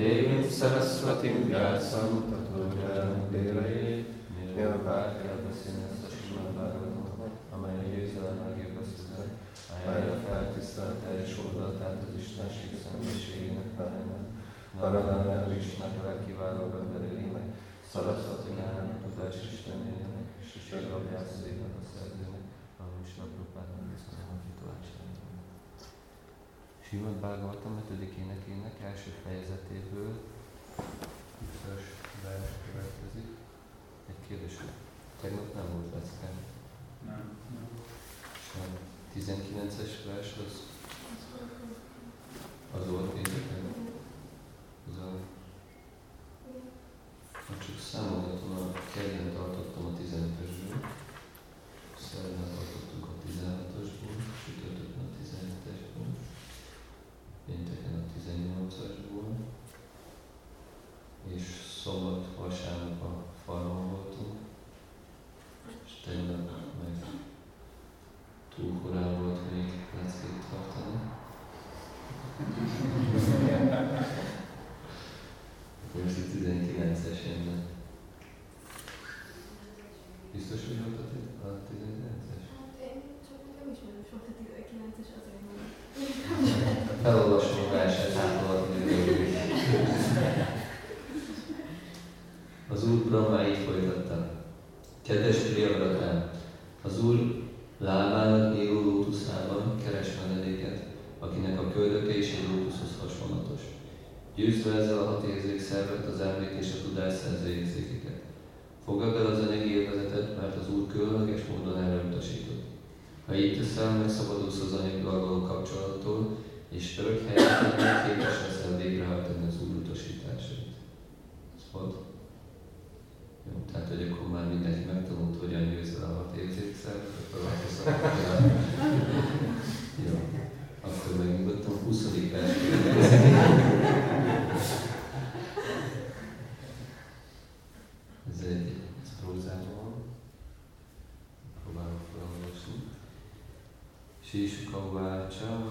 Devim Saraswatim Vyasam Tato Jayamudiraye Nyilvákjában Srimad Bhagavatam, amely győzelem megépesztette, amelyre feltisztelte és oldatát az Istenség személyiségének velem, Narayana Krishnának legkiválóbb emberének, Saraswatinának tudás Istenének, és a Srila-Vyászének a szerzőnek, a Vishnu Prabhupádnak viszonylag hitolátságban. Srimad Bhagavatam 5. énekének első fejezetéből 20-as vers következik. Egy kérdés, tegnap nem volt leckem? Nem. És a 19-es vers az volt pénteken? Csak számolgatom, a kedden tartottam a 15-ösből, szerdán tartottunk a 16-osból, csütörtökön a 17-esből, pénteken a 18-asból, és szombat, vasárnap a farmon voltunk, és tegnap meg túl korán volt még leckét tartani. Most a 19-es jönne. Biztos, hogy volt a 19-es? Hát én csak nem ismerem sok a 19-es, azért nem. Felolvasom a verset, átolvatni. Az Úr Brahma így folytatta. Kedves Priyavrata, az Úr lábának nyíló lótuszában keres menedéket, akinek a köldöke is egy lótuszhoz hasonlatos. Győzve ezzel a 6 érzékszervet, az emlék és a tudásszerző érzékeket. Fogadd el az anyagi élvezetet, mert az Úr különleges módon erre utasított. Ha így teszel, megszabadulsz az anyaggal való kapcsolattól, és örök helyzetben képes leszel végrehajtani az Úr utasításait. Ez volt? Jó, tehát, hogy akkor már mindenki megtanult, hogyan győzve a 6 érzékszervet, akkor változtatni. Jó, akkor megnyugodtam, 20. vers. Ez prózában, próbálom felolvasni. Sisuka Vácsa.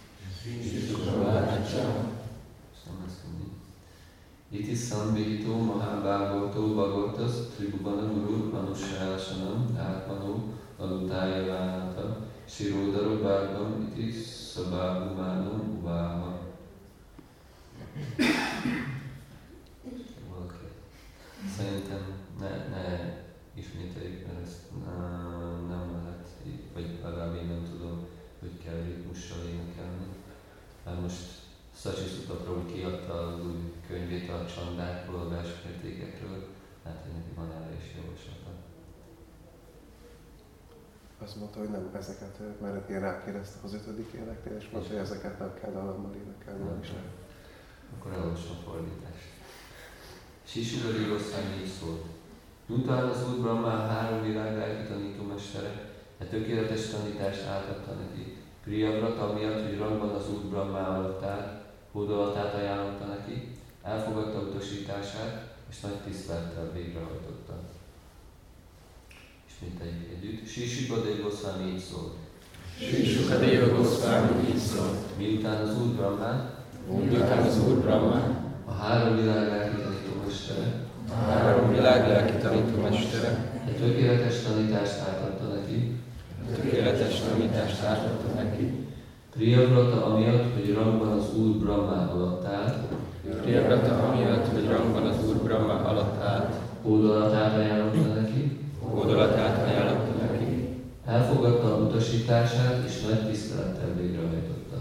Iti Sambhito Mahabhagavato Bhagavatas Tribhuvana Guru Manushasanam Atmano Alutája Vánata Sirodaro Bhagam Iti Szabábumánam Uváha. Valaki. Szerintem ne ismételjük, mert ezt nem lehet, vagy legalább én nem tudom, hogy kell ritmussal énekelni. Már most Sacsi-Sutta Prabhu kiadta az új könyvét a csandákról, a versmértékekről, hát hogy neki van erre is javaslata. Azt mondta, hogy nem ezeket, mert én rákérdeztem az 5. éneknél, és mondta, hogy ezeket nem kell dallammal énekelni, nem is lehet. Akkor elolvasom a fordítást. Sisudari Goszvámi így szólt. Miután az Úr Brahma 3 világ lelki tanítómestere, e tökéletes tanítást átadta neki. Priyavrata miatt, hogy rangban az Úr Brahma alatt állt, hódolatát ajánlotta neki, elfogadta utasítását, és nagy tisztelettel végrehajtotta. Ismételjük együtt. Sisukadeva Goszvámi így szólt. Sisukadeva Goszvámi így szólt. Miután az Úr Brahma, a 3 világ lelki tanítómestere, egy tökéletes tanítást átadta neki. Priyavrata amiatt, hogy rangban az Úr Brahma alatt állt, hódolatát ajánlotta neki, elfogadta utasítását és nagy tisztelettel végrehajtotta.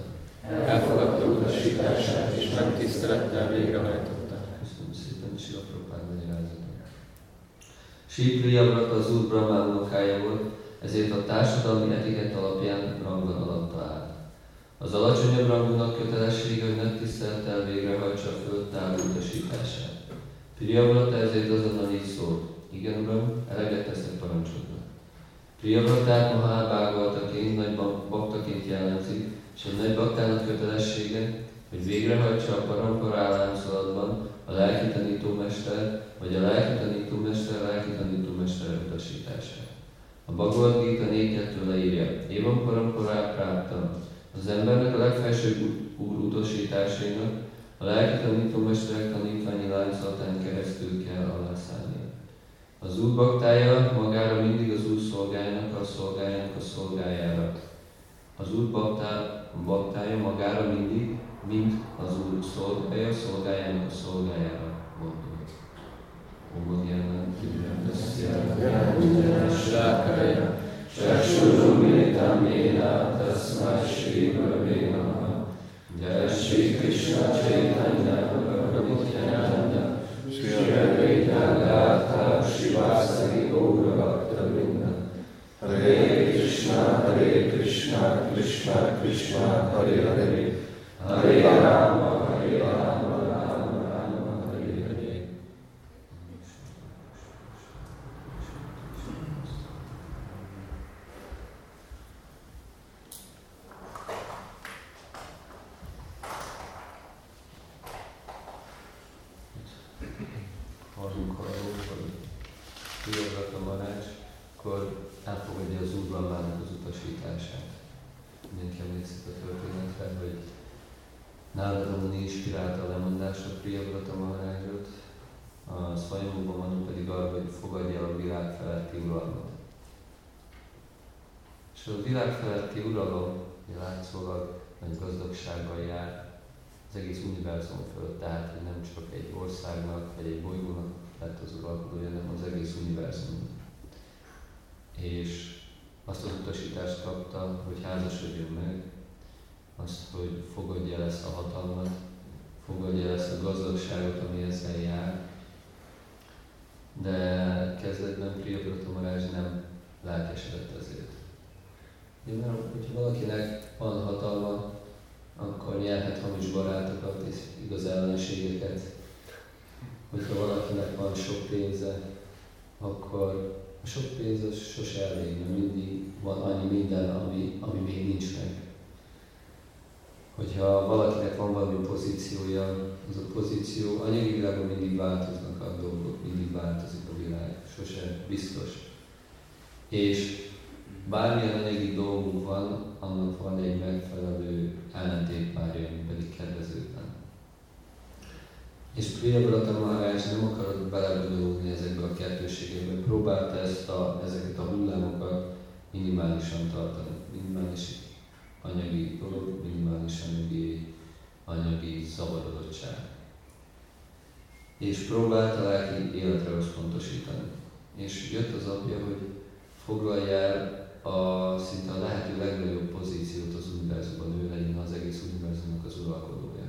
Köszönöm szépen, Srila Prabhupád magyarázata. Sri Priyavrata az Úr Brahma unokája volt, ezért a társadalmi etikett alapján rangban alatta állt. Az alacsonyabb rangúnak kötelessége, hogy nagy tisztelettel végrehajtsa a fölött álló utasítását. Priyavrata ezért azonnal így szólt. Igen, Uram, eleget teszek parancsodnak. Priyavratát Mahabhagavataként, nagy baktaként jellemzik, és egy nagy baktának kötelessége, hogy végrehajtsa a parampara állámszaladban a lelki tanítómester, vagy a lelki tanítómester utasítását. A Bhagavad Gita 4.2 leírja, Évam parampara práptam. Az embernek a legfelsőbb úr utasításainak A lelki tanítómesterek tanítványi láncolatán keresztül kell alászállni. Az Úr baktája magára mindig az Úr szolgájának a szolgájára. Az Úr baktája magára mindig, mint az Úr szolgájának a szolgájára. Omodjánán kívül Sákája, Sáksúrumétam Éna, Taszmá Sri Gurave Namaha, Jai Shri Krishna Chaitanya, Prabhu Nityananda, Shri Advaita Gadadhar Srivasadi Gaura Bhakta Vrinda, Hare Krishna, Krishna Krishna, Hare Hare, Hare Rama, Hare Rama, Rama Rama, Hare Hare. Hallunk arról, hogy Priyavrata Maharaj, akkor elfogadja az Úr Brahmának az utasítását. Mindenki emlékszik a történetre, hogy Nárada Muni inspirálta a lemondásra Priyavrata Maharajot, a Swayambhuva Manu pedig arra, hogy fogadja el a világ feletti uralmat. És a világ feletti uralom látszólag nagy gazdagsággal jár az egész univerzum fölött, tehát hogy nem csak egy országnak vagy egy bolygónak lett az uralkodója, hanem az egész univerzum. És azt az utasítást kapta, hogy házasodjon meg, azt, hogy fogadja el ezt a hatalmat, fogadja el ezt a gazdagságot, ami ezzel jár. De kezdetben Priyavrata Maharaj nem lelkesedett ezért. Mert hogyha valakinek van hatalma, akkor nyerhet hamis barátokat és igaz ellenségeket. Hogyha valakinek van sok pénze, akkor a sok pénz az sose elég, mert mindig van annyi minden, ami még nincs meg. Hogyha valakinek van valami pozíciója, az a pozíció, anyagi világban mindig változnak a dolgok, mindig változik a világ, sose biztos. És bármilyen anyagi dolgunk van, annak van egy megfelelő ellentétpárja, ami pedig kedvezőtlen. És Priyavrata Maharaj nem akarott belebonyolódni ezekbe a kettőségekbe, próbálta ezeket a hullámokat minimálisan tartani. Minimális anyagi dolog, minimális anyagi zavarodottság. És próbálta lelki életre összpontosítani. És jött az apja, hogy foglalja el szinte a lehető legnagyobb pozíciót az univerzumban, ő legyen az egész univerzumnak az uralkodója.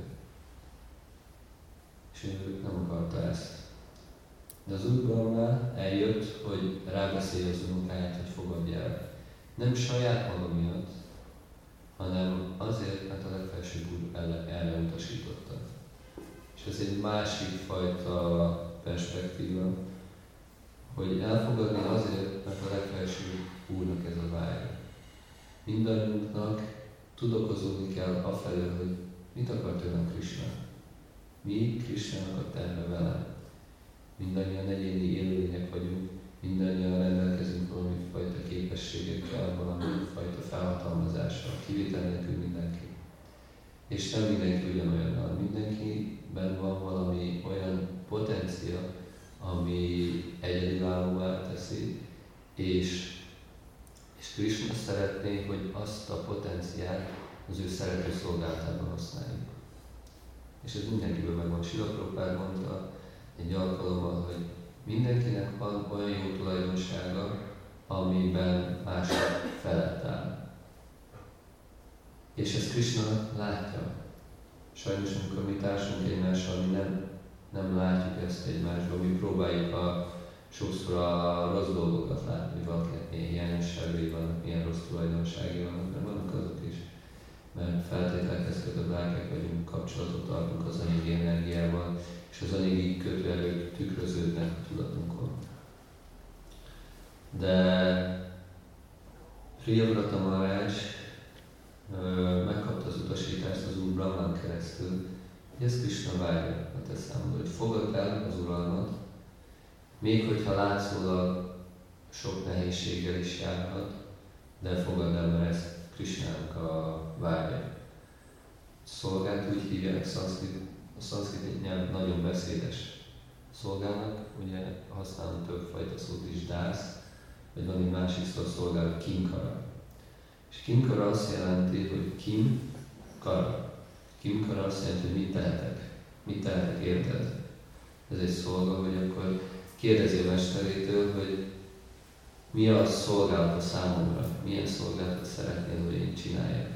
És ő nem akarta ezt. De az Úr Brahma eljött, hogy rábeszélje az unokáját, hogy fogadja el. Nem saját maga miatt, hanem azért, mert a legfelsőbb Úr erre utasította. És ez egy másik fajta perspektíva, hogy elfogadni azért, mert a legfelsőbb Úrnak ez a vágya. Mindannyiunknak tudakozódni kell afelől, hogy mit akar tőlem Krishna. Mi Krishnának a terve vele. Mindannyian egyéni élőlények vagyunk, mindannyian rendelkezünk valami fajta képességekkel, valami fajta felhatalmazással, kivétel nélkül mindenki. És nem mindenki ugyanolyannal, mindenkiben van valami olyan potencia, ami egyedülállóvá teszi, és Krishna szeretné, hogy azt a potenciált az ő szerető szolgálatában használjuk. És ez mindenkiből megvan. Srila Prabhupád mondta egy alkalommal, hogy mindenkinek van olyan jó tulajdonsága, amiben mások felett áll. És ezt Krishna látja. Sajnos, amikor mi társunk egymással, mi nem látjuk ezt egymásban, mi próbáljuk sokszor a rossz dolgokat látni, hogy valakinek milyen hiányosságai vannak, milyen rossz tulajdonságai vannak, mert vannak azok is. Mert feltételekhez kötött lelkek vagyunk, kapcsolatot tartunk az anyagi energiával, és az anyagi kötőerők tükröződnek a tudatunkon. De Priyavrata Maharaj megkapta az utasítást az Úr Brahmán keresztül, hogy ez Krishna várja a te számodra, hogy fogadd el az uralmat, még hogyha látszólag sok nehézséggel is járhat, de fogadd el, mert ez Krishnának a vágya. Szolgát úgy hívják a szanszkrit nyelv nagyon beszédes szolgálnak, ugye használunk többfajta szót is, dász, vagy van egy másik szó, szolgál, kinkara. És kinkara azt jelenti, hogy kim, kara. Kinkara azt jelenti, hogy mit tehetek érted. Ez egy szolga, hogy akkor kérdezi a mesterétől, hogy mi a szolgálat a számomra, milyen szolgálatot szeretnél, hogy én csináljak.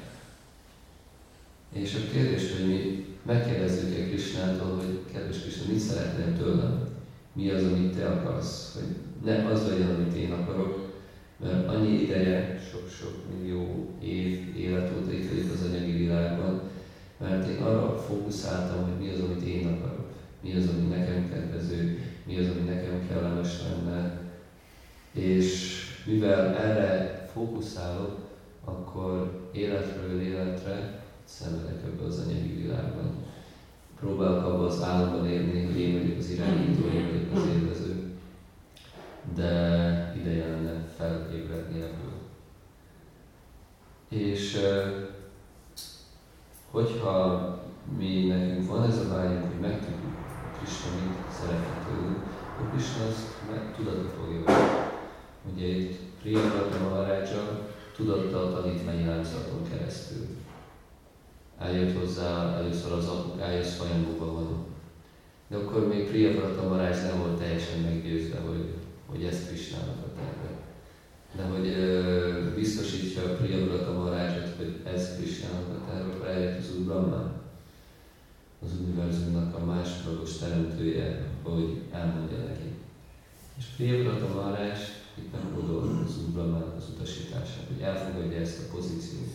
És a kérdés, hogy mi megkérdezzük Krisnától, hogy kedves Krisna, mit szeretnél tőlem? Mi az, amit te akarsz? Hogy ne az legyen, amit én akarok, mert annyi ideje, sok-sok millió év élet óta itt vagyok az anyagi világban, mert én arra fókuszáltam, hogy mi az, amit én akarok, mi az, ami nekem kedvező, mi az, ami nekem kellemes lenne. És mivel erre fókuszálok, akkor életről életre szenvedek ebbe az anyagi világban. Próbálok abban az államban élni, hogy én vagyok az irányító, én vagyok az élvező, de ideje lenne felébredni ebből. És hogyha nekünk van ez a vágyunk, hogy megtudjuk, hogy Krisna mit szeretne tőlünk, akkor Krisna azt meg tudatba fogja venni. Ugye itt Priyavrata Maharaja tudatta a tanítványi láncaton keresztül. Eljött hozzá először az apukája, Szvajambúban van. De akkor még Priyavrata Maharaja nem volt teljesen meggyőzve, hogy ez Krisnának a terve. De hogy biztosítja a Priyavrata Maharajat, hogy ez Krisnának a terve, akkor eljött az Úr Brahma, az univerzumnak a másodlagos teremtője, hogy elmondja neki. És Priyavrata Maharaj itt megoldott az Úr Brahmának az utasítását, hogy elfogadja ezt a pozíciót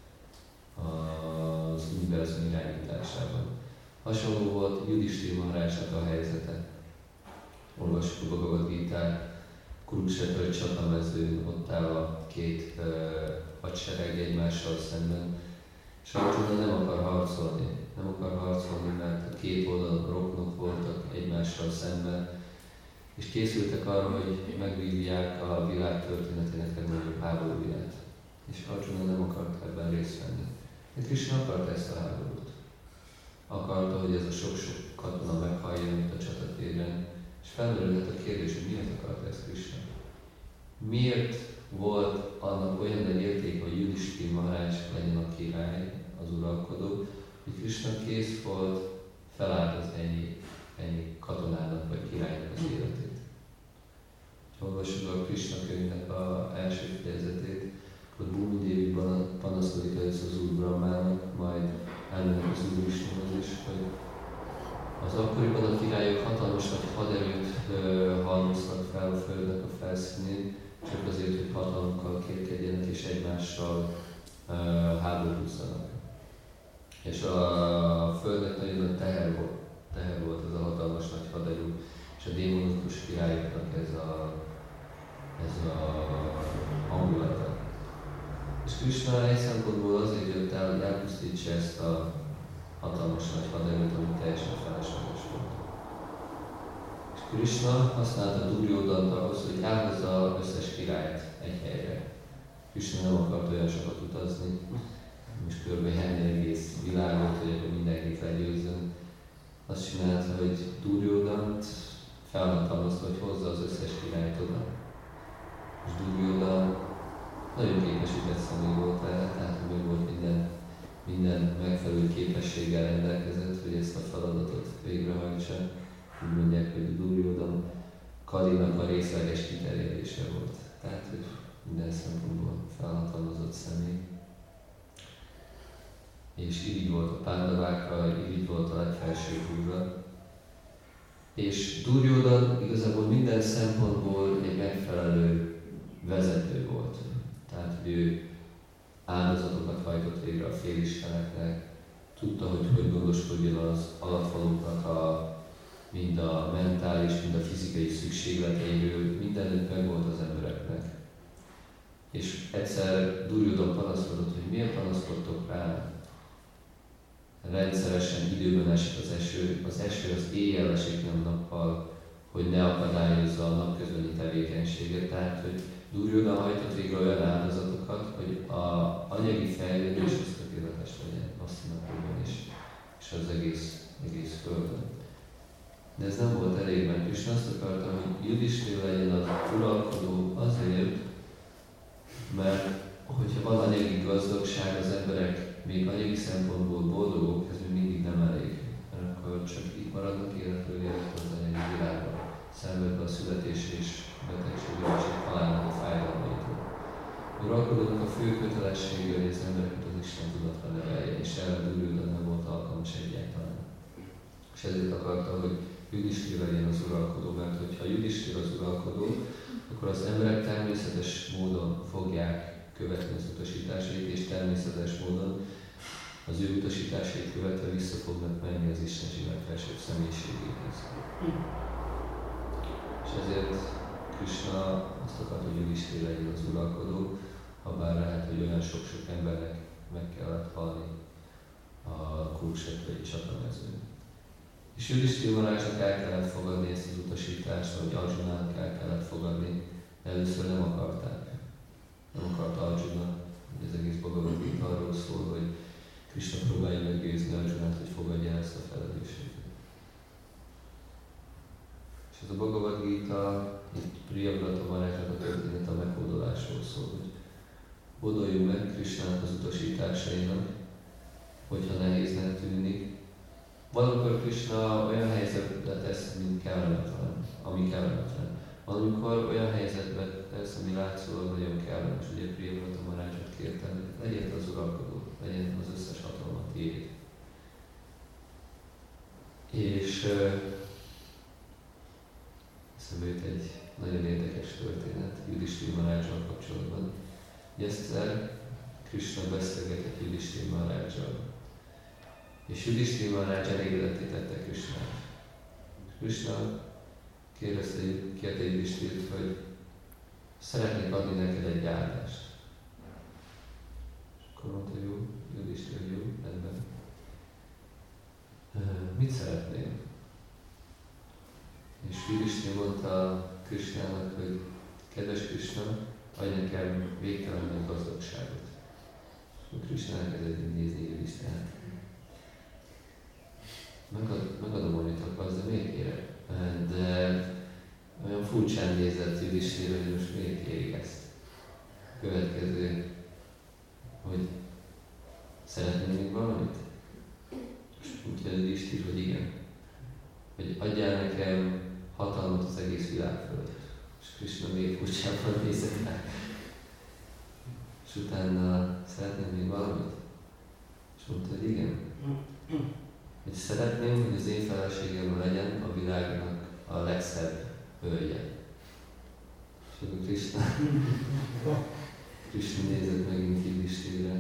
az univerzum irányításában. Hasonló volt Judhishthira Maharajnak a helyzete. Olvassuk a Bhagavad Gitát, Kurukshetra csatamezőn, ott áll a két hadsereg egymással szemben, és Arjuna nem akar harcolni, mert a két oldal roknok voltak egymással szemben, és készültek arra, hogy megvívják a világ történetének legnagyobb háborúját. És Arjuna nem akart ebben részt venni. De Krisna akarta ezt a háborút. Akarta, hogy ez a sok-sok katona meghalljon itt a csatatéren, és felmerülhet a kérdés, hogy miért akarta ezt Krisna. Miért volt annak olyan nagy érték, hogy Judhishthira Maharaj legyen a király, az uralkodó, hogy Krisna kész volt feláldozni ennyi katonának vagy királynak az életét. Ha olvassuk a Krisna könyvnek az első fejezetét, akkor Bhumi Devi panaszkodik először az Úr Brahmának, majd elmennek az Úr Vishnuhoz is, hogy az akkoriban a királyok hatalmas nagy haderőt halmoztak fel a földnek a felszínén, csak azért, hogy hatalmukkal kérkedjenek és egymással háborúzzanak. És a földnek nagyon nagy teher volt ez a hatalmas nagy haderő, és a démonikus királyoknak ez a hangulata. És Krisna egy szempontból azért jött el, hogy elpusztítsa ezt a hatalmas nagy haderőt, ami teljesen felesleges volt. És Krisna használta Duryodhant ahhoz, hogy elhozza az összes királyt egy helyre. Krisna nem akart olyan sokat utazni, most körbejárni egész világot, hogy akkor mindenkit legyőzzön. Azt csinálta, hogy Duryodhant felhatalmazta, hogy hozza az összes királyt oda. És Duryodhan nagyon képesített személy volt erre, tehát hogy volt minden megfelelő képességgel rendelkezett, hogy ezt a feladatot végrehajtsa. Úgy mondják, hogy Duryodhan Kalinak a részleges kiterjedése volt. Tehát, hogy minden szempontból felhatalmazott személy. És így volt a Pándavákra, így volt a legfelsőbb úrra. És Duryodhan igazából minden szempontból egy megfelelő vezető volt. Tehát, hogy ő áldozatokat hajtott végre a félisteneknek, tudta, hogy gondoskodjon az alattvalóknak mind a mentális, mind a fizikai szükségleteiről, mindenütt meg volt az embereknek. És egyszer Duryodhan panaszkodott, hogy miért panaszkodtok rá? Rendszeresen időben esik az eső az éjjel esik, nem nappal, hogy ne akadályozza a napközbeni tevékenységet. Tehát, hogy Duryodhan hajtott végre olyan áldozatokat, hogy az anyagi fejlődés az tökéletes legyen Hasztinapurban is, és az egész egész földön. De ez nem volt elég, mert Krisna azt akarta, hogy Judhishthira legyen az uralkodó azért, mert hogyha van anyagi gazdagság, az emberek még anyagi szempontból boldogok, ez még mindig nem elég. Mert akkor csak itt maradnak életről életre az anyagi világban, szenvedve a születés és betegségről és a halálnak a fájdalmaitól. Uralkodónak a fő kötelessége, hogy az embereket az Isten tudatra nevelje, és erre Duryodhana nem volt alkalmas egyáltalán. És ezért akarta, hogy Judhishthira legyen az uralkodó, mert hogyha Judhishthira az uralkodó, akkor az emberek természetes módon fogják követni az utasításait, és természetes módon az ő utasításait követve vissza fognak menni az Istenség legfelsőbb személyiségéhez. És ezért Krisna azt akarta, hogy Judhishthira legyen az uralkodó, habár lehet, hogy olyan sok-sok embernek meg kellett halni a Kuruksetvai csatamezőn. És Judhishthira Maharajnak el kellett fogadni ezt az utasítást, vagy Arjunának el kellett fogadni, de először nem akarták. Nem akarta Arjuna, hogy az egész Bhagavad Gita arról szól, hogy Krisna próbálja meggyőzni Arjunát, hogy fogadja el ezt a felelősséget. És ez a Bhagavad Gita, itt Priyavrata Maharajnak a történet a meghódolásról szól, hogy hódoljunk meg Krisnának az utasításainak, hogyha nehéznek tűnik. Valamikor Krisna olyan helyzetbe tesz, mint kellemetlen, ami kellemetlen. Valamikor olyan helyzetbe tesz, ami látszólag nagyon kellemes. Ugye Priyavrata Maharajot kértem, hogy legyél az uralkodó, legyen az összes hatalmat tiéd. És eszembe jut egy nagyon érdekes történet Judhishthira Maharajjal kapcsolatban. Egyszer Krisna beszélgetett Judhishthira Maharajjal. És Judhishthira Maharaj elégedetté tette Krisnát. Krisna kérte Judhishthirát, hogy szeretnék adni neked egy áldást. És akkor mondta, jó, Judhishthira, jó, rendben. Mit szeretnél? És Judhishthira mondta Krisnának, hogy kedves Krisna, adj nekem végtelen nagy gazdagságot. És Krisna elkezdett nézni Judhishthirát. Megadom, amit akarsz, de miért kérek? De olyan furcsán nézett Judhishthira, hogy most miért kérik ezt. Következő, hogy szeretnél még valamit? És úgy Judhishthira, hogy igen. Hogy adjál nekem hatalmat az egész világ fölött. És Krisna még furcsában nézett rá. És utána szeretném még valamit? És mondta, hogy igen. Hogy szeretném, hogy az én feleségem legyen a világnak a legszebb hölgye. És akkor Krisna nézett megint Judhishthirát.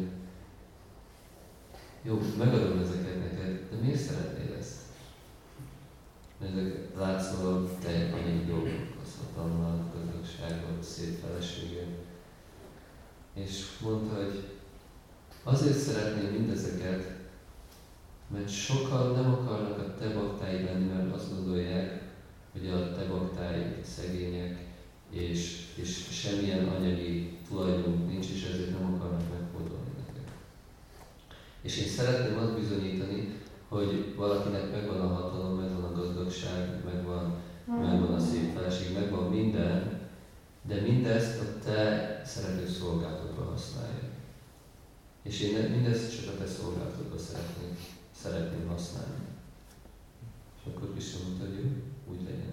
Jó, megadom ezeket neked, de miért szeretnél ezt? Mert ezek látszólag te annyi dolgok, az hatalmat, gazdagságot, szép feleséget. És mondta, hogy azért szeretném mindezeket, mert sokan nem akarnak a te baktáid lenni, mert azt gondolják, hogy a te baktáid szegények, és semmilyen anyagi tulajdonuk nincs, és ezért nem akarnak meghódolni neked. És én szeretném azt bizonyítani, hogy valakinek megvan a hatalom, megvan a gazdagság, megvan a szép feleség, megvan minden, de mindezt a te szerető szolgálatodba használja. És én mindezt csak a te szolgálatodba szeretném használni. És akkor Krisna mondta, hogy jó, úgy legyen.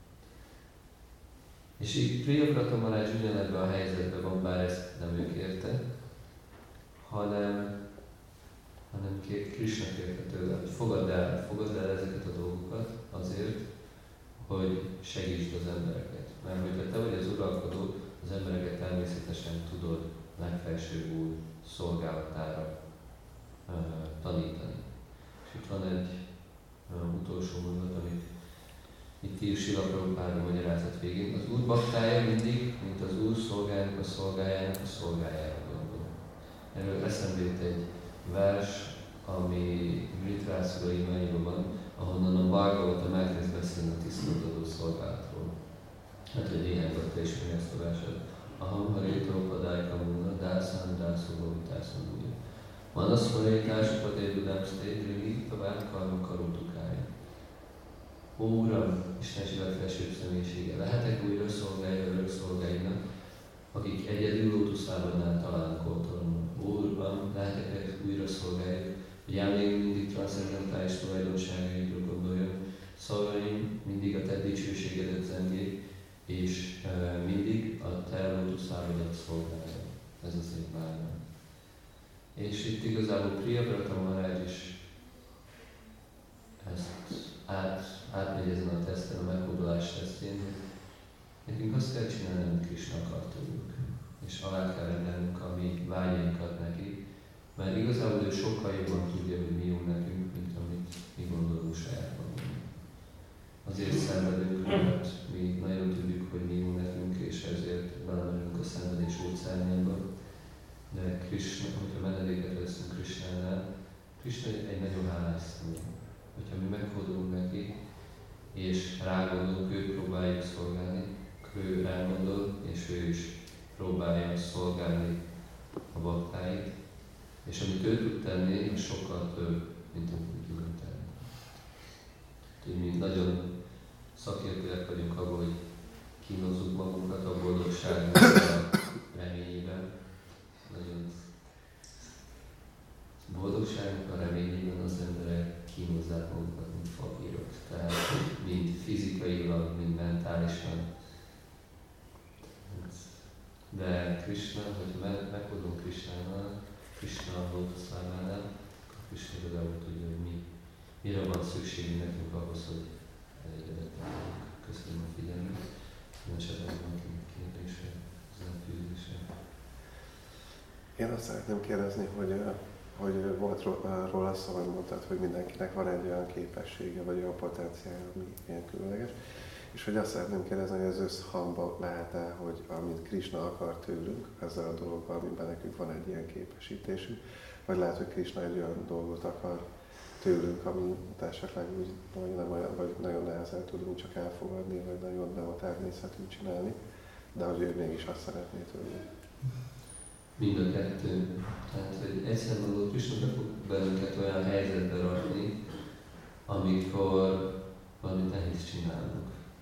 És így Priyavrata Maharaj ugyanebben a helyzetben van, bár ezt nem ő kérte, hanem Krisna kérte tőle, hogy fogadd el ezeket a dolgokat azért, hogy segítsd az embereket. Mert hogyha te vagy az uralkodó, az embereket természetesen tudod legfelsőbb úr szolgálatára tanítani. És itt van egy utolsó mondat, amit itt ír Srila Prabhupáda magyarázat végén. Az úr baktája mindig, mint az úr szolgájának a szolgájára gondol. Erről eszembe jut egy vers, ami Dhritarashtra imányban van, ahonnan a Bhagavatam elkezd beszélni a tiszteletadó szolgálatról. Hát, hogy néhány bakta ismeri ezt a verset. Aham harétó padájka múna, dászán, dászoló, dászon újja. Manaszmarétás, padédudám, sztédrili, tovább karma karutukája. Ó Uram, Istenség legfelsőbb személyisége, lehetek újra szolgálja örök szolgáidnak, akik egyedül lótuszlábadnál találnak oltalommal. Ó Uram, lehetek újra szolgáljuk, hogy ám még mindig transzcendentális tulajdonságaidról gondoljon, szavaim mindig a te dicsőségedet zengék, és mindig a te lótuszlábadat szolgálja. Ez az én vágyam. És itt igazából Priyavrata Maharaj is ezt átmegy ezen a teszten, a meghódolás tesztjén, hogy nekünk azt kell csinálni, amit Krishna akar tőlünk, és alá kell rendelnünk a mi vágyainkat neki, mert igazából ő sokkal jobban tudja, hogy mi jó nekünk, mint amit mi gondolunk saját magunknak. Azért szenvedünk, mert mi nagyon tudjuk, hogy mi jó nekünk, és ezért belemerünk a szenvedés óceánjába. De Krishna, hogyha menedéket veszünk Krishnánál, Krishna egy nagyon hálás személy. Hogyha mi meghódolunk neki, és rágondolunk, őt próbáljuk szolgálni, ő rágondol, és ő is próbálja szolgálni a baktáit, és amit ő tud tenni, az sokkal több, mint amit mi tudunk tenni. Úgyhogy mi nagyon szakértőek vagyunk abban, hogy kínozzuk magunkat a boldogságnak a reményében. Nagyon boldogságnak a reményében az emberek kínozzák magukat, mint fakírok. Tehát mind fizikailag, mind mentálisan. De Krishna, hogyha meghódolunk Krishnánál, Krishna a lótuszlábánál, akkor Krishna igazából tudja, hogy mire van szükségünk nekünk ahhoz, hogy elégedettek vagyunk. Köszönöm a figyelmet. Nem esetleg van kérdése, hozzáfűzése. Én azt szeretném kérdezni, hogy volt róla szó, hogy mondtad, hogy mindenkinek van egy olyan képessége, vagy olyan potenciálja, ami ilyen különleges. És hogy azt szeretném kérdezni, hogy az összhangban lehet-e, hogy amit Krishna akar tőlünk, ezzel a dologgal, amiben nekünk van egy ilyen képesítésünk, vagy lehet, hogy Krishna egy olyan dolgot akar tőlünk, ami esetleg úgy, vagy nagyon nehezen tudunk csak elfogadni, vagy nagyon nem a természetű csinálni, de hogy ő mégis azt szeretné tőlünk. Mind a kettő. Tehát, hogy egyszer mondott, Krishna be fog bennünket olyan helyzetbe rakni, amikor valamit nehéz csinálnunk.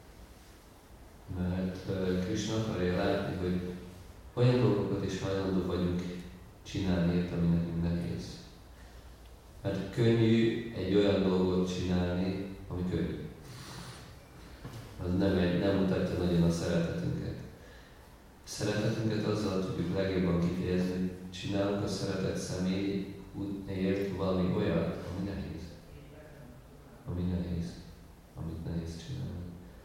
Mert Krishna akarja látni, hogy olyan dolgokat is hajlandó vagyunk csinálni, ami nekünk nehéz. Mert könnyű egy olyan dolgot csinálni, ami könnyű. Az nem mutatja nagyon a szeretetünket. Szeretetünket azzal tudjuk legjobban kifejezni, hogy csinálunk a szeretett személyért valami olyat, ami nehéz. Amit nehéz csinálni.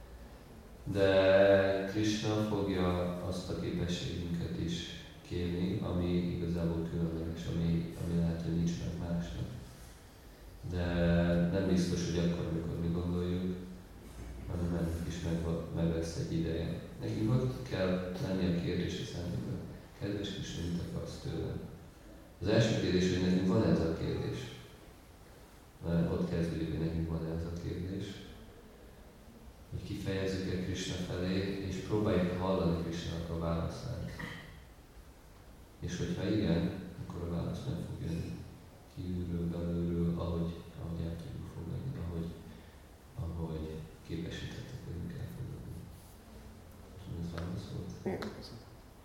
De Krishna fogja azt a képességünket is kérni, ami igazából különleges, ami lehet, hogy nincs meg másnak. De nem biztos, hogy akkor, amikor mi gondoljuk, hanem ennek is meg lesz egy ideje. Nekünk ott kell lenni a kérdés a számunkra. Kedves Krishna, mit akarsz tőlem? Az első kérdés, hogy nekünk van ez a kérdés. Mert ott kezdődik, hogy nekünk van ez a kérdés. Hogy kifejezzük-e Krishna felé, és próbáljuk hallani Krishnának a válaszát. És hogyha igen, akkor a válasz nem fog jönni kívülről, belülről, ahogy el tudjuk fogadni, ahogy képesítettek vagyunk elfogadni. Ez válasz volt? Igen, köszönöm.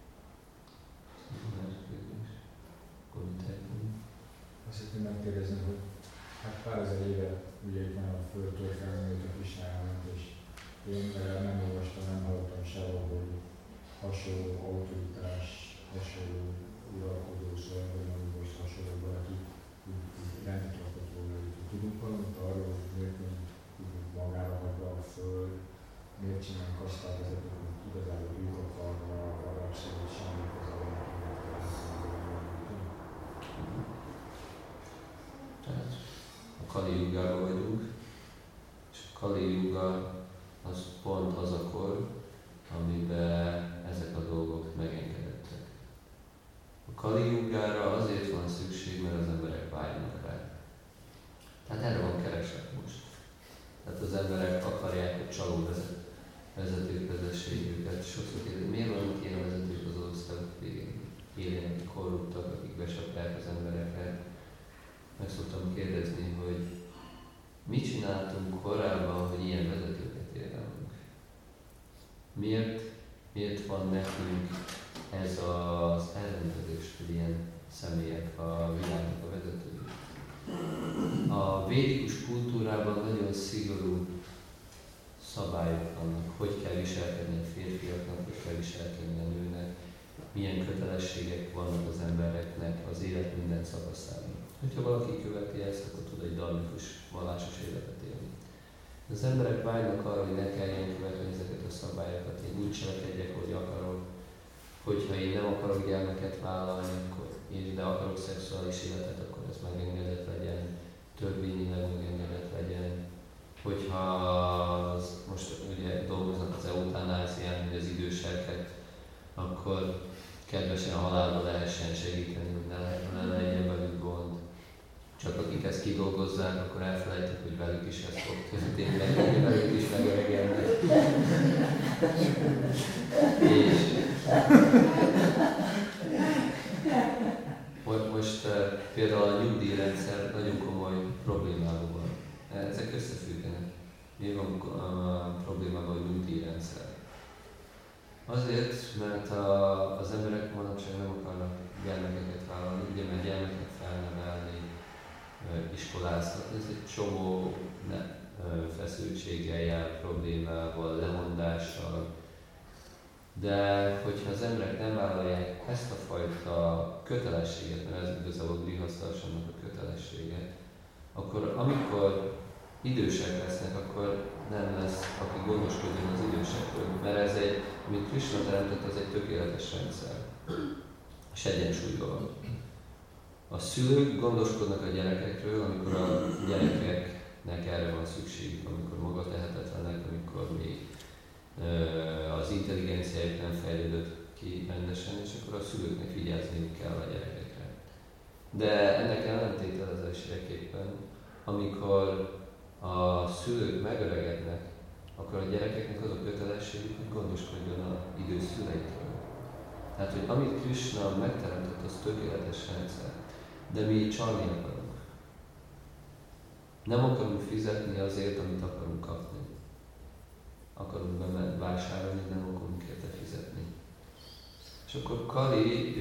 Azt szeretném megkérdezni, hogy hát pár ezer éve ugye itt van a földtörténelem, amit a Krisnára ment, és én nem olvastam, nem hallottam sehol, hogy hasonló autoritás, hasonló uralkodó szolgálóan, most hasonló valaki rendet rakott volna. Tudunk valamit arról, hogy miért nem tudunk magára hagyva a föld, miért csinálunk azt a vezetőt, hogy igazából ők akarnak arra szerint semmi közel Tehát a Kali Jugában vagyunk, és a Kali Juga az pont az a kor, amiben ezek a dolgok megengedettek. A Kali Jugára azért van szükség, mert az emberek vágynak rá. Tehát erre van kereslet most. Tehát az emberek akarják, hogy csaló vezetők vezessék őket. Sokszor kérdezik, miért vannak ilyen vezetők az ország végén? Éljenek korruptak, akik becsapják az embereket. Meg szoktam kérdezni, hogy mit csináltunk korábban, hogy ilyen vezetőket érdemelünk? Miért van nekünk ez az ellenőrzés, hogy ilyen személyek a világnak a vezetői? A védikus kultúrában nagyon szigorú szabályok vannak, hogy kell viselkedni a férfiaknak, hogy kell viselkedni a nőnek, milyen kötelességek vannak az embereknek az élet minden szakaszában. Hogyha valaki követi ezt, akkor tud egy darmikus, vallásos életet élni. Az emberek vágynak arra, hogy ne kelljen követni ezeket a szabályokat, én úgy cselekedjek, hogy akarok, hogyha én nem akarok gyermeket vállalni, de akarok szexuális életet, akkor ez megengedett legyen, törvényileg megengedett legyen. Hogyha most ugye dolgoznak az eutanázián, hogy az időseket, akkor kedvesen halálba lehessen segíteni, hogy ne legyen velük gond. Csak akik ezt kidolgozzák, akkor elfelejtik, hogy velük is ez fog történni, velük is megöregednek. És most például a nyugdíjrendszer nagyon komoly problémában van. Ezek összefüggenek. Miért van problémában a nyugdíjrendszer? Azért, mert az emberek manapság nem akarnak gyermekeket vállalni, ugye mert gyermeket felnevelni, iskoláztatni, ez egy csomó feszültséggel jár, problémával, lemondással. De hogyha az emberek nem vállalják ezt a fajta kötelességet, mert ez igazából grihasztalsamnak a kötelessége, akkor amikor idősek lesznek, akkor nem lesz, aki gondoskodjon az idősekről. Mert ez egy, amit Krishna teremtett, az egy tökéletes rendszer. És egyensúlyban van. A szülők gondoskodnak a gyerekekről, amikor a gyerekeknek erre van szükségük, amikor magatehetetlenek, amikor még az intelligenciájuk nem fejlődött ki rendesen, és akkor a szülőknek vigyázniuk kell a gyerekekre. De ennek ellentételezéseképpen, amikor a szülők megöregednek, akkor a gyerekeknek az a kötelességük, hogy gondoskodjon az idős szüleikről. Tehát, hogy amit Krishna megteremtett, az tökéletes rendszer. De mi csalni akarunk. Nem akarunk fizetni azért, amit akarunk kapni. Akarunk bevásárolni, nem akarunk érte fizetni. És akkor Kali,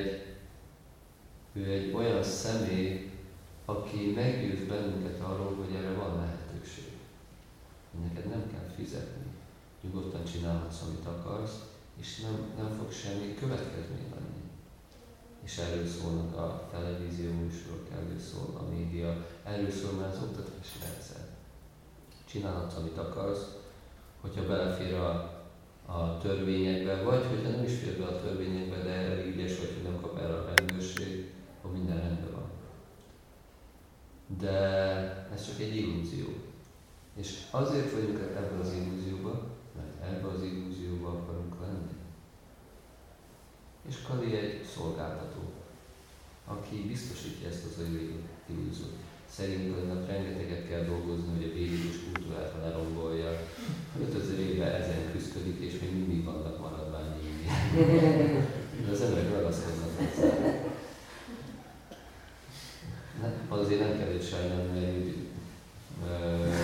ő egy olyan személy, aki meggyőz bennünket arról, hogy erre van lehetőség. Neked nem kell fizetni. Nyugodtan csinálhatsz, amit akarsz, és nem fog semmi következmény lenni. És erről szólnak a televízió műsorok, erről szól a média, erről szól már az oktatási rendszer. Csinálhatsz, amit akarsz, hogyha belefér a törvényekbe, vagy hogyha nem is fér be a törvényekbe, de elég ügyes vagy, hogy nem kap erre a rendőrség, akkor minden rendben van. De ez csak egy illúzió. És azért vagyunk ebben az illúzióban, mert ebben az illúzióban akarunk lenni. És Kali egy szolgáltató, aki biztosítja ezt az illúziót. Szerintem rengeteget kell dolgozni, hogy a védikus kultúrát lerombolja. 5000 éve ezen küzdik, és még mindig vannak maradványai. De az emberek ragaszkodnak hozzá. Azért nem kell őt sajnálni, mert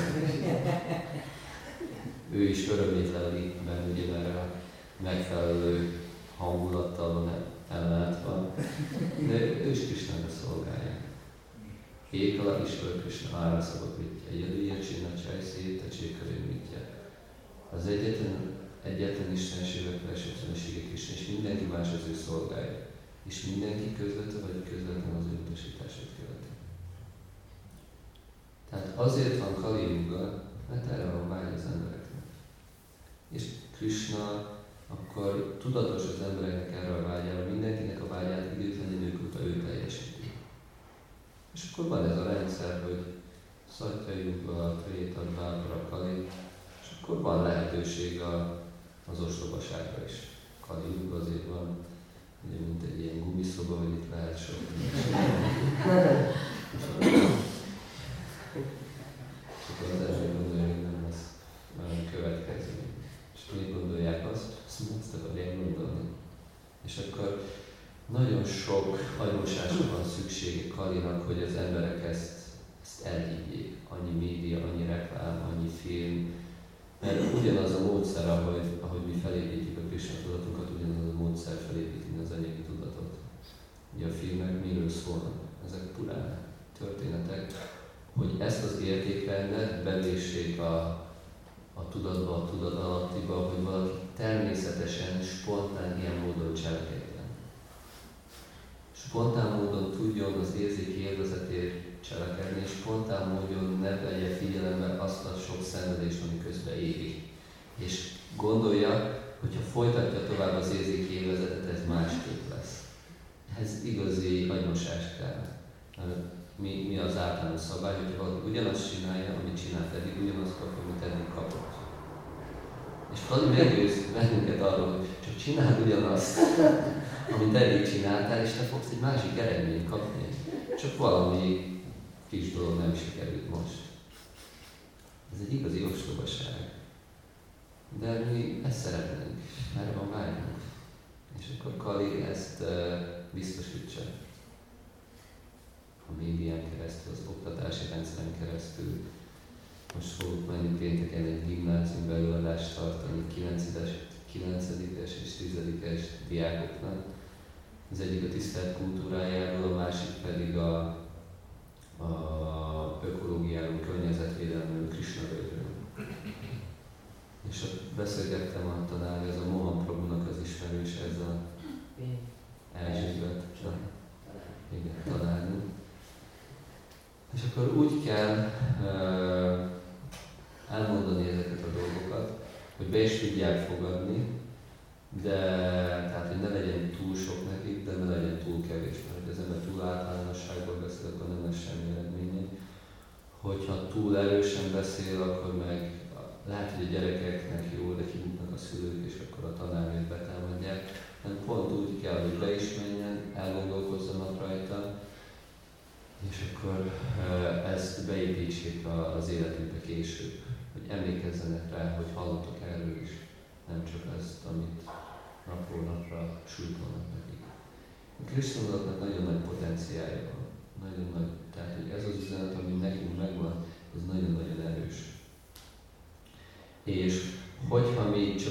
ő is örömét leli benne, ugye, mert a megfelelő hangulattal van ellátva. De ő is Krisnára szolgálja. Ékala Isvara Krishna Áraszabakritya, Jadüje Csinna Csajszét, a Csékarőmítja. Az egyetlen istenségek felsőbszönössége Krishna, és mindenki más az ő szolgálja. És mindenki közvetlen vagy közvetlen az ő utasítását követi. Tehát azért van Kali Yuga, mert erre van vágy az embereknek. És Krishna akkor tudatos az embereknek erre a vágyára, mindenkinek a vágyát időtlenül ők ő teljesíti. És akkor van ez a rendszer, hogy Szatya Yuga, Tréta, Dvápara, Kali, és akkor van lehetőség az ostobaságra is. Kali Yuga azért van, ugye, mint egy ilyen gumiszoba, hogy itt lehet sok. És akkor az első gondolja, hogy nem lesz következő. És még gondolják azt akarják gondolni. És akkor nagyon sok agymosásra van szüksége Kalinak, hogy az emberek ezt elhiggyék. Annyi média módszer, ahogy mi felépítjük a Krisna tudatunkat, ugyanaz a módszer felépíteni az anyagi tudatot. Ugye a filmek miről szólnak? Ezek purán történetek, hogy ezt az értékrendet bevéssék a tudatba, a tudatalattiba, hogy valaki természetesen, spontán ilyen módon cselekedjen. Spontán módon tudjon az érzéki élvezetért cselekedni, és spontán módon ne vegye figyelembe azt a sok szenvedést, ami közben éri. És gondolja, hogyha folytatja tovább az érzéki élvezetet, ez másképp lesz. Ez igazi agymosás kell. Mi az általános szabály, hogyha valaki ugyanazt csinálja, amit csinált eddig, ugyanazt kapja, amit eddig kapott. És Pali meggyőz bennünket arról, hogy csak csináld ugyanazt, amit eddig csináltál, és te fogsz egy másik eredményt kapni. Csak valami kis dolog nem sikerült most. Ez egy igazi ostobaság. De mi ezt szeretnénk, erre van vágyunk. És akkor Kali ezt biztosítsa. A médián keresztül, az oktatási rendszeren keresztül. Most fogunk menni pénteken egy gimnázium előadást tartani 9-es és 10-es diákoknak. Az egyik a tisztelt kultúrájáról, a másik pedig a ökológiáról, környezetvédelemről, Krisna völgyről. És ott beszélgettem a tanárja, ez a Mohan Prabhunak az ismerős, ez a Erzsébet, igen, tanárnő. És akkor úgy kell elmondani ezeket a dolgokat, hogy be is tudják fogadni, de tehát, hogy ne legyen túl sok nekik, de ne legyen túl kevés, mert az ember túl általánosságban beszél, akkor nem lesz semmi eredménye. Hogyha túl erősen beszél, akkor meg lehet, hogy a gyerekeknek jó, de kibuknak a szülők, és akkor a tanárnőt betámadják. Nem pont úgy kell, hogy be is menjen, elgondolkozzanak rajta, és akkor ezt beépítsék az életükbe később, hogy emlékezzenek rá, hogy hallottak erről is, nem csak ezt, amit napról napra sújtanak nekik. A Krisna tudatnak nagyon nagy potenciálja van, nagyon nagy, tehát hogy ez az üzenet, ami nekünk megvan, ez nagyon-nagyon erős. És hogyha mi csak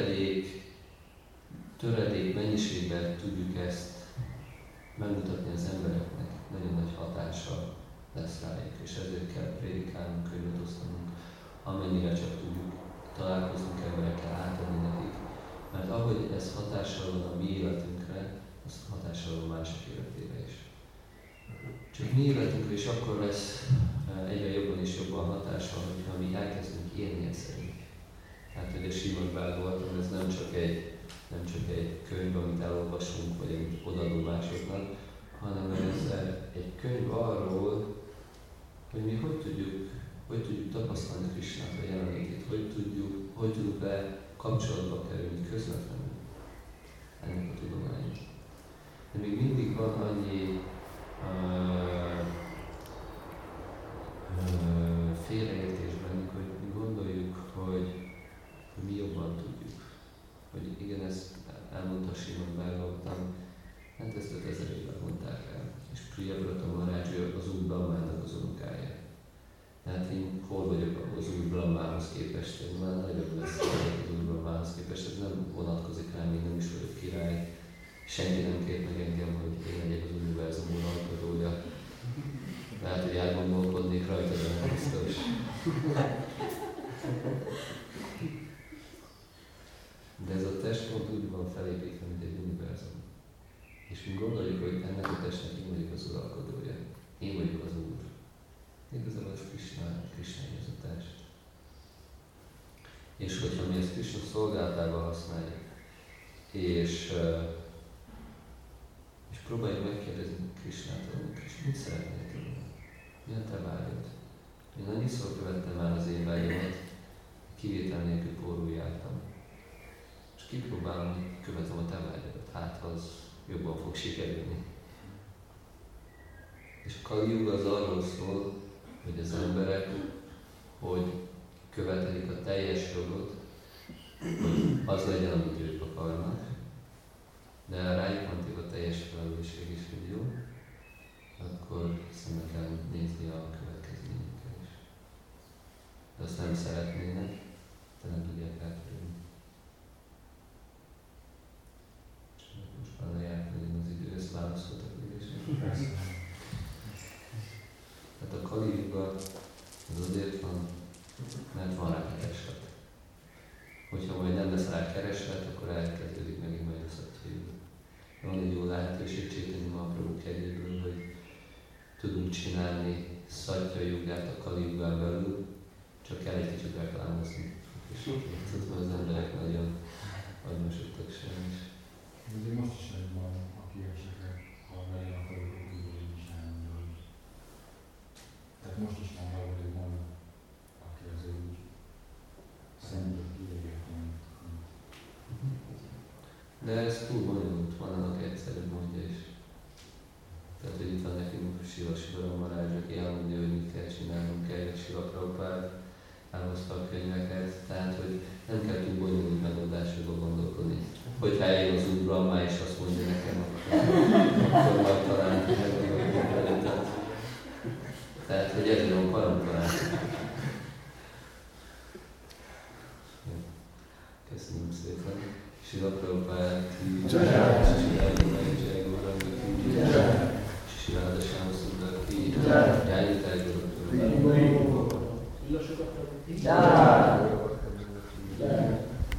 töredék mennyiségben tudjuk ezt megmutatni az embereknek, nagyon nagy hatása lesz rájuk, és ezért kell prédikálnunk, könyvet osztanunk, amennyire csak tudjuk, találkozunk emberekkel, átadni nekik, mert ahogy ez hatással van a mi életünkre, az hatással van mások életére is. Csak mi életünkre is akkor lesz egyre jobban és jobban hatással, hogyha mi elkezdünk élni ezt szerint. Tehát, hogy a Srimad Bhagavatam, ez nem csak egy könyv, amit elolvasunk, vagy amit odaadunk másoknak, hanem ez egy könyv arról, hogy mi hogy tudjuk tapasztalni Krisnát a jelenlétét, hogy tudjuk be kapcsolatba kerülni közvetlenül ennek a tudományos. De még mindig van annyi félreértés bennünk, hogy mi gondoljuk, hogy mi jobban tudjuk. Hogy igen, ezt elmondta Srimad Bhagavatam, hát ezt 5000 éve mondták el. És Priyavrata Maharaj az új Brahmának az unokája. Tehát én hol vagyok az új Brahmához képest, én már nagyobb lesz az új Brahmához képest, ez nem vonatkozik rám, én nem is vagyok király. Senki nem kért meg engem, hogy én legyek az univerzum uralkodója. Lehet, hogy elgondolkodnék rajta, de nem biztos. De ez a test pont úgy van felépítve, mint egy univerzum. És mi gondoljuk, hogy ennek a testnek én vagyok az uralkodója. Én vagyok az Úr. Igazából ez Krisna ez a test. És hogyha mi ezt Krisna szolgálatában használjuk, és próbáljuk megkérdezni Krisnától, Krisna, mit szeretnél tőle? Mi a te vágyad? Én annyiszor követtem el az én vágyamat, kivétel nélkül pórul jártam. És kipróbálom, hogy követem a te vágyadat, hát az jobban fog sikerülni. És a Kali Yuga az arról szól, hogy az emberek, hogy követelik a teljes jogot, hogy az legyen, amit ők akarnak, de rájuk van a teljes felelősség is, hogy jó, akkor szembe kell nézni a következményekkel is. De azt nem szeretnének, de nem tudják átérni. hogyha majd nem lesz rá kereslet, akkor elkezdődik megint majd a Szatya Yuga. Van egy jó lehetőség Chaitanya Mahaprabhu kegyéből, hogy tudunk csinálni Szatya Yugát a Kali Yugán belül, csak kell egy kicsit reklámozni. És tudom, az emberek nagyon agymosodtak sem is. De most is van, aki esetleg, ha nagyon akarok, úgy is elmondani. Tehát most is van valami van, aki azért úgy szemben kivégetni. De ez túl bonyolult, van annak egyszerűbb módja is. Tehát, hogy itt van nekünk Srila Sivaram Maharaj, aki elmondja, hogy mit kell csinálnunk, kell Srila Prabhupád, elhozta a könyveket, tehát, hogy nem kell túl bonyolult megoldásokba gondolkodni. Hogyha eljön az Úr Brahma és azt mondja nekem, akkor majd talán megoldani. Tehát, hogy ezért van paramparán. Köszönöm szépen. Srila Prabhupád ki, Srila Prabhupád ki, Srila Radha Shyama ki, Jai Jai Guru Prabhupád.